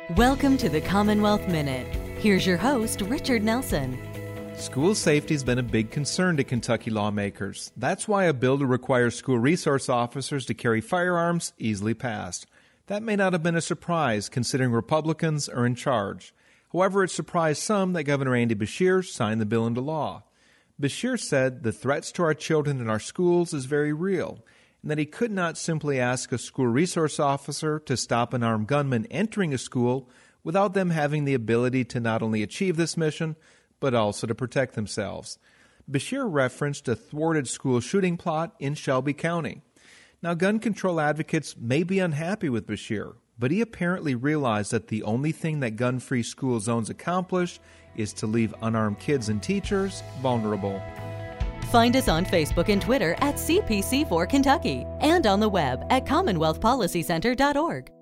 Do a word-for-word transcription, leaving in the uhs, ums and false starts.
Welcome to the Commonwealth Minute. Here's your host, Richard Nelson. School safety has been a big concern to Kentucky lawmakers. That's why a bill to require school resource officers to carry firearms easily passed. That may not have been a surprise, considering Republicans are in charge. However, it surprised some that Governor Andy Beshear signed the bill into law. Beshear said the threats to our children in our schools is very real, and that he could not simply ask a school resource officer to stop an armed gunman entering a school without them having the ability to not only achieve this mission, but also to protect themselves. Beshear referenced a thwarted school shooting plot in Shelby County. Now, gun control advocates may be unhappy with Beshear, but he apparently realized that the only thing that gun-free school zones accomplish is to leave unarmed kids and teachers vulnerable. Find us on Facebook and Twitter at C P C four Kentucky and on the web at commonwealth policy center dot org.